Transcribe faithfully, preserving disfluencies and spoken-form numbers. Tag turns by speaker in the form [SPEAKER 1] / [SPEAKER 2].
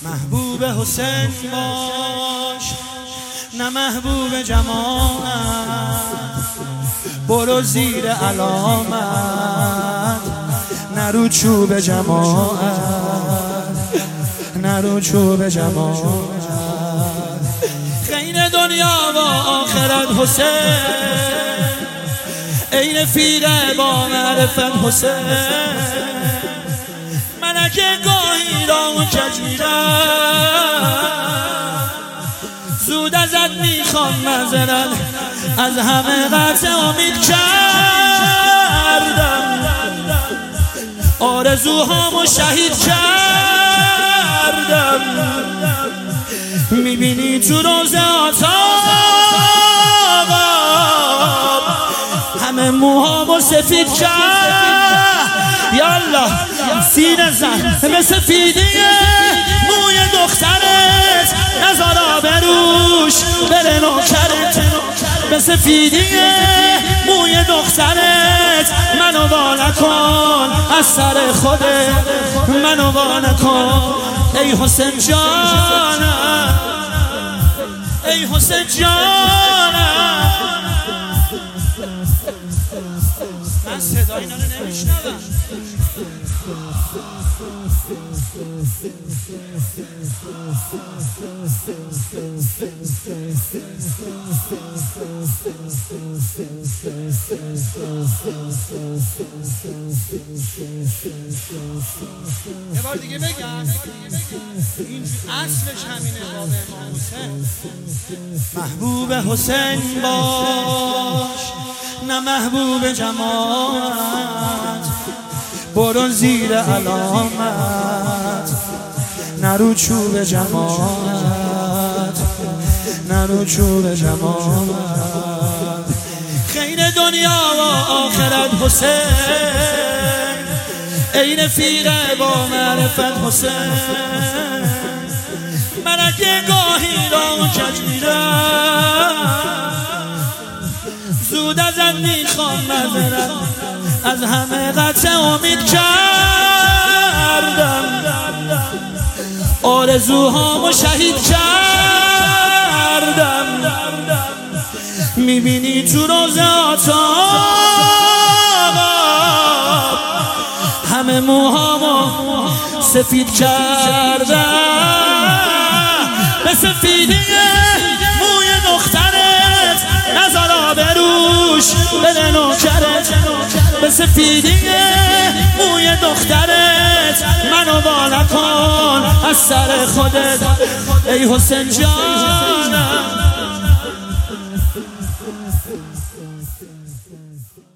[SPEAKER 1] محبوب حسین باش نه محبوب جماعت، برو زیر علامت نرو چوب جماعت، نرو چوب جماعت. خیر دنیا و آخرت حسین، ای رفیق با معرفت حسین. ملک گاهی را و کج میرم، زود ازت میخوام معذرت، از همه قطع امید کردم، آرزوهامو شهید کردم. میبینی تو روز آتاب همه موهامو سفید کرد. یالله سینه زن به سفیدیه موی دخترت، نزار آبروش بره نوکرت. به سفیدیه موی دخترت، منو وا نکن از سر خودت، منو وا نکن ای حسین جانم، ای حسین جانم. من صدای اینا رو نمیشنوم. یه بار دیگه بگم، این اصلش همینه. باب امام حسین محبوب حسین باش نه محبوب جماعت، برو زیر علامت نرو چوب جماعت، نرو چوب جماعت. خیر دنیا و آخرت حسین، ای رفیق با معرفت حسین. ملک گاهی را و کج میرم، زود ازت میخوام معذرت، از همه قطع امید کردم، آرزوهامو شهید کردم. میبینی تو روز آتاب همه موهامو سفید کردم. به سفیدیه موی دخترت، نزار آبروش بره نوکرت. به سفیدیه موی دخترت، منو وا نکن از سر خودت ای حسین جانم.